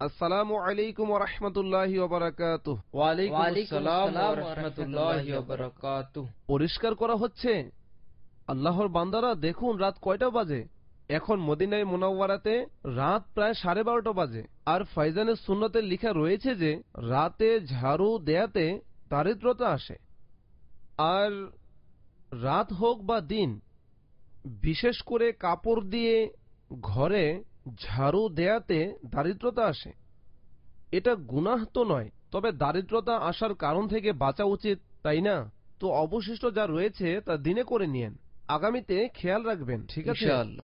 আসসালামু আলাইকুম ওয়া রাহমাতুল্লাহি ওয়া বারাকাতুহু। ওয়ালাইকুম আসসালাম ওয়া রাহমাতুল্লাহি ওয়া বারাকাতুহু। পরিষ্কার করা হচ্ছে। আল্লাহর বান্দারা দেখুন, রাত কয়টা বাজে? এখন মদিনায় মুনাওয়ারাতে রাত প্রায় 12:30 বাজে। আর ফাইজানের সুন্নতে লেখা রয়েছে যে রাতে ঝাড়ু দেয়াতে দারিদ্রতা আসে। আর রাত হোক বা দিন, বিশেষ করে কাপড় দিয়ে ঘরে ঝাড়ু দেয়াতে দারিদ্রতা আসে। এটা গুনাহ তো নয়, তবে দারিদ্রতা আসার কারণ থেকে বাঁচা উচিত, তাই না? তো অবশিষ্ট যা রয়েছে তা দিনে করে নিয়েন। আগামীতে খেয়াল রাখবেন, ঠিক আছে? ইনশাআল্লাহ।